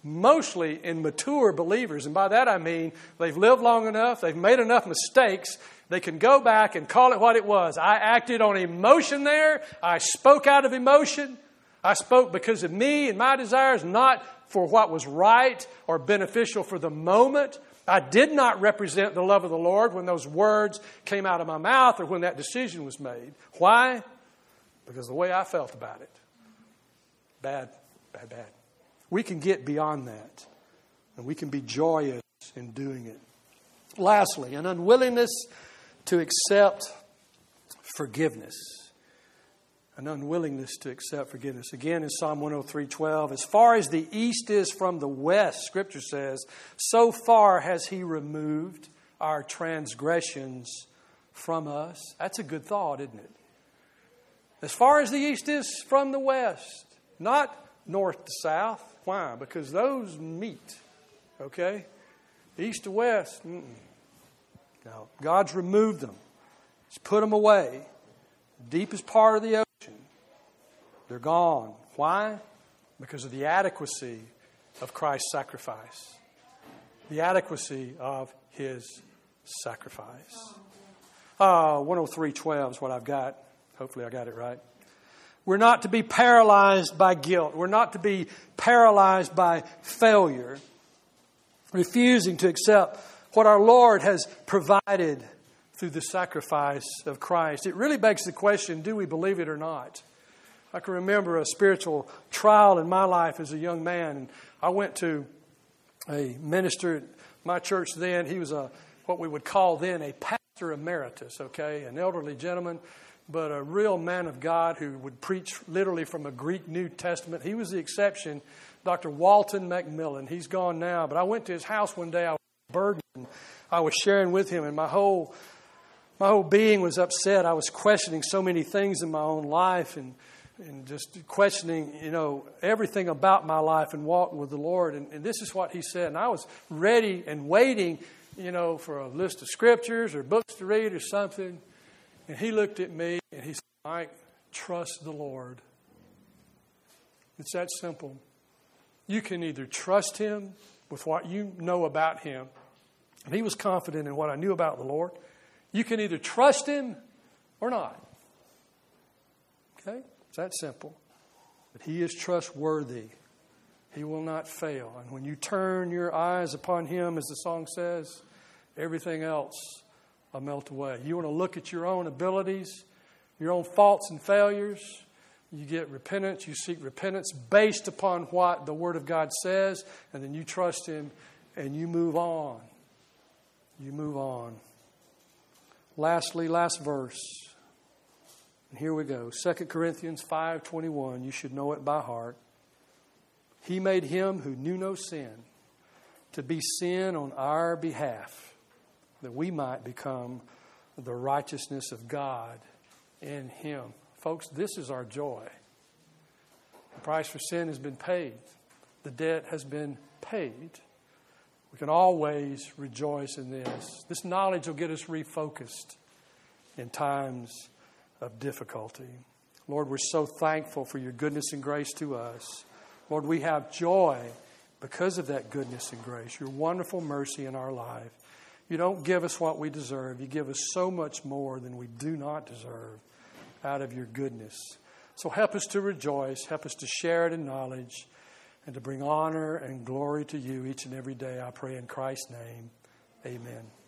S1: mostly in mature believers. And by that I mean they've lived long enough, they've made enough mistakes, they can go back and call it what it was. I acted on emotion there. I spoke out of emotion. I spoke because of me and my desires, not for what was right or beneficial for the moment. I did not represent the love of the Lord when those words came out of my mouth or when that decision was made. Why? Because the way I felt about it. Bad, bad, bad. We can get beyond that. And we can be joyous in doing it. Lastly, an unwillingness to accept forgiveness. An unwillingness to accept forgiveness. Again, in Psalm one oh three twelve, as far as the east is from the west, Scripture says, so far has He removed our transgressions from us. That's a good thought, isn't it? As far as the east is from the west, not north to south. Why? Because those meet. Okay? East to west. Mm-mm. No. God's removed them. He's put them away. The deepest part of the ocean. They're gone. Why? Because of the adequacy of Christ's sacrifice. The adequacy of His sacrifice. Uh, one oh three twelve is what I've got. Hopefully I got it right. We're not to be paralyzed by guilt. We're not to be paralyzed by failure. Refusing to accept what our Lord has provided through the sacrifice of Christ. It really begs the question, do we believe it or not? I can remember a spiritual trial in my life as a young man. And I went to a minister at my church then. He was a what we would call then a pastor emeritus, okay, an elderly gentleman, but a real man of God who would preach literally from a Greek New Testament. He was the exception, Doctor Walton McMillan. He's gone now, but I went to his house one day. I was burdened. I was sharing with him, and my whole my whole being was upset. I was questioning so many things in my own life, and and just questioning, you know, everything about my life and walking with the Lord. And, and this is what he said. And I was ready and waiting, you know, for a list of scriptures or books to read or something. And he looked at me and he said, Mike, trust the Lord. It's that simple. You can either trust Him with what you know about Him. And he was confident in what I knew about the Lord. You can either trust Him or not. Okay? It's that simple. But He is trustworthy. He will not fail. And when you turn your eyes upon Him, as the song says, everything else will melt away. You want to look at your own abilities, your own faults and failures. You get repentance. You seek repentance based upon what the Word of God says. And then you trust Him and you move on. You move on. Lastly, last verse. And here we go. Second Corinthians five twenty-one. You should know it by heart. He made Him who knew no sin to be sin on our behalf, that we might become the righteousness of God in Him. Folks, this is our joy. The price for sin has been paid. The debt has been paid. We can always rejoice in this. This knowledge will get us refocused in times of difficulty. Lord, we're so thankful for your goodness and grace to us. Lord, we have joy because of that goodness and grace, your wonderful mercy in our life. You don't give us what we deserve. You give us so much more than we do not deserve out of your goodness. So help us to rejoice. Help us to share it in knowledge and to bring honor and glory to you each and every day. I pray in Christ's name. Amen.